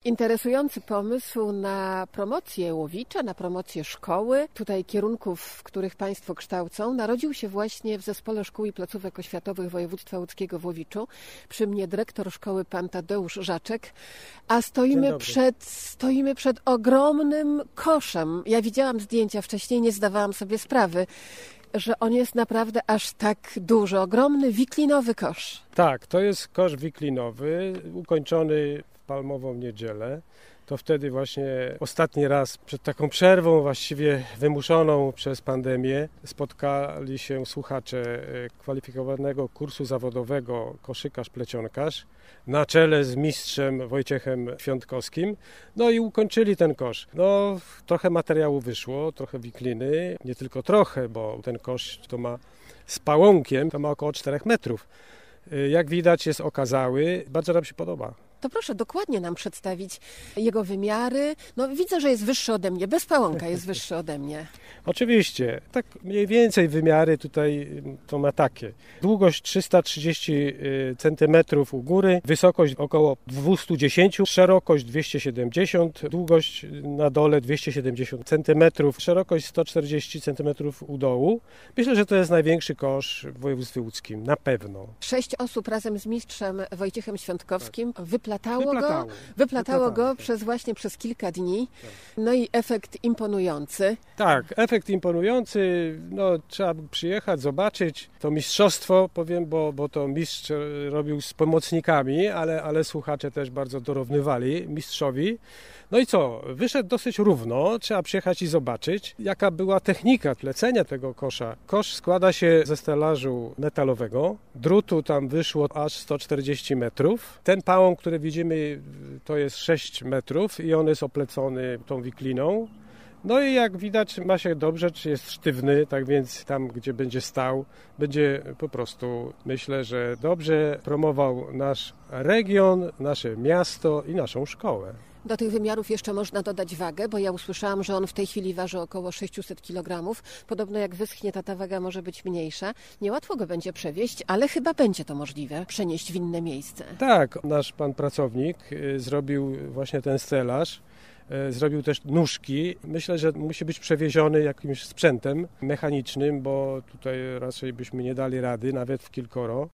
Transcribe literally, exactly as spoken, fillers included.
Interesujący pomysł na promocję Łowicza, na promocję szkoły, tutaj kierunków, w których Państwo kształcą, narodził się właśnie w Zespole Szkół i Placówek Oświatowych Województwa Łódzkiego w Łowiczu. Przy mnie dyrektor szkoły, pan Tadeusz Żaczek, a stoimy przed, stoimy przed ogromnym koszem. Ja widziałam zdjęcia wcześniej, nie zdawałam sobie sprawy, że on jest naprawdę aż tak duży, ogromny, wiklinowy kosz. Tak, to jest kosz wiklinowy, ukończony w Palmową Niedzielę. To wtedy właśnie ostatni raz przed taką przerwą właściwie wymuszoną przez pandemię spotkali się słuchacze kwalifikowanego kursu zawodowego koszykarz-plecionkarz na czele z mistrzem Wojciechem Świątkowskim. No i ukończyli ten kosz. No trochę materiału wyszło, trochę wikliny, nie tylko trochę, bo ten kosz to ma z pałąkiem, to ma około czterech metrów. Jak widać jest okazały, bardzo nam się podoba. To proszę dokładnie nam przedstawić jego wymiary. No widzę, że jest wyższy ode mnie, bez pałąka jest wyższy ode mnie. Oczywiście, tak mniej więcej wymiary tutaj to ma takie. Długość trzysta trzydzieści centymetrów u góry, wysokość około dwieście dziesięć, szerokość dwieście siedemdziesiąt, długość na dole dwieście siedemdziesiąt centymetrów, szerokość sto czterdzieści centymetrów u dołu. Myślę, że to jest największy kosz w województwie łódzkim, na pewno. Sześć osób razem z mistrzem Wojciechem Świątkowskim tak. wyplatało, wyplatało go, wyplatało wyplatało, go tak. przez właśnie przez kilka dni. No i efekt imponujący. Tak, efekt imponujący, no trzeba przyjechać, zobaczyć to mistrzostwo, powiem, bo, bo to mistrz robił z pomocnikami, ale, ale słuchacze też bardzo dorównywali mistrzowi. No i co, wyszedł dosyć równo, trzeba przyjechać i zobaczyć, jaka była technika plecenia tego kosza. Kosz składa się ze stelażu metalowego, drutu tam wyszło aż sto czterdzieści metrów. Ten pałąk, który widzimy, to jest sześć metrów i on jest oplecony tą wikliną. No i jak widać ma się dobrze, czy jest sztywny, tak więc tam, gdzie będzie stał, będzie po prostu, myślę, że dobrze promował nasz region, nasze miasto i naszą szkołę. Do tych wymiarów jeszcze można dodać wagę, bo ja usłyszałam, że on w tej chwili waży około sześćset kilogramów. Podobno jak wyschnie, to ta waga może być mniejsza. Niełatwo go będzie przewieźć, ale chyba będzie to możliwe, przenieść w inne miejsce. Tak, nasz pan pracownik zrobił właśnie ten stelaż. Zrobił też nóżki. Myślę, że musi być przewieziony jakimś sprzętem mechanicznym, bo tutaj raczej byśmy nie dali rady, nawet w kilkoro.